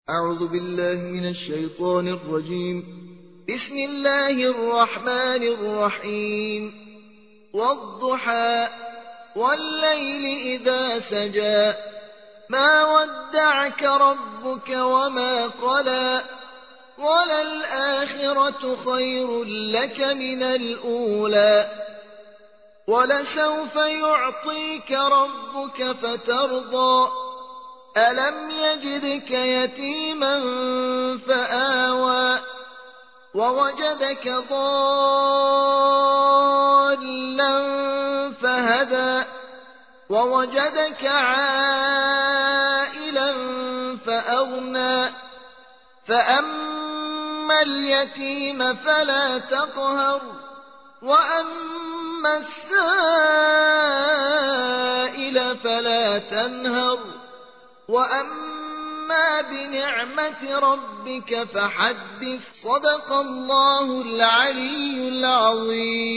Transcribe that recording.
أعوذ بالله من الشيطان الرجيم. بسم الله الرحمن الرحيم. والضحى والليل إذا سجى ما ودعك ربك وما قلى وللآخرة خير لك من الأولى ولسوف يعطيك ربك فترضى ألم يجدك يتيما فآوى ووجدك ضالا فهدى ووجدك عائلا فأغنى فأما اليتيم فلا تقهر وأما السائل فلا تنهر وأما بنعمة ربك فحدث. صدق الله العلي العظيم.